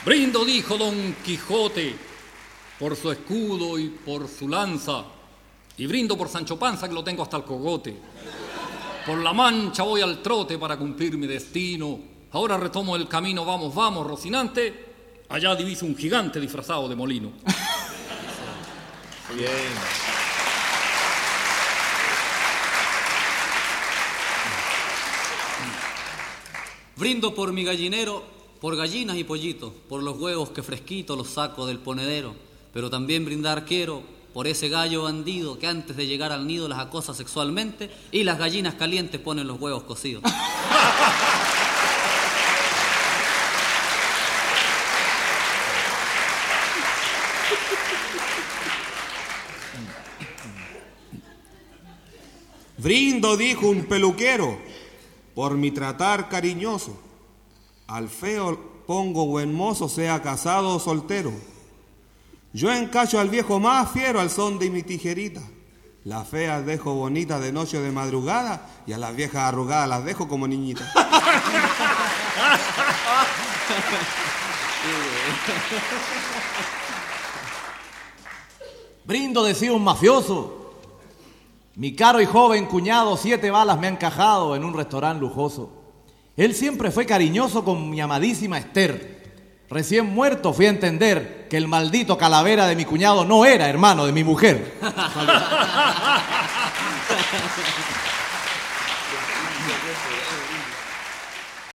Brindo, dijo Don Quijote, por su escudo y por su lanza, y brindo por Sancho Panza, que lo tengo hasta el cogote. Por la Mancha voy al trote para cumplir mi destino. Ahora retomo el camino, vamos, vamos, Rocinante. Allá diviso un gigante disfrazado de molino. Bien. Brindo por mi gallinero, por gallinas y pollitos, por los huevos que fresquitos los saco del ponedero. Pero también brindar quiero por ese gallo bandido que antes de llegar al nido las acosa sexualmente y las gallinas calientes ponen los huevos cocidos. Brindo, dijo un peluquero, por mi tratar cariñoso. Al feo pongo buen mozo, sea casado o soltero. Yo encacho al viejo más fiero al son de mi tijerita. Las feas dejo bonitas de noche o de madrugada y a las viejas arrugadas las dejo como niñitas. Brindo, decía un mafioso. Mi caro y joven cuñado 7 balas me han encajado en un restaurante lujoso. Él siempre fue cariñoso con mi amadísima Esther. Recién muerto fui a entender que el maldito calavera de mi cuñado no era hermano de mi mujer.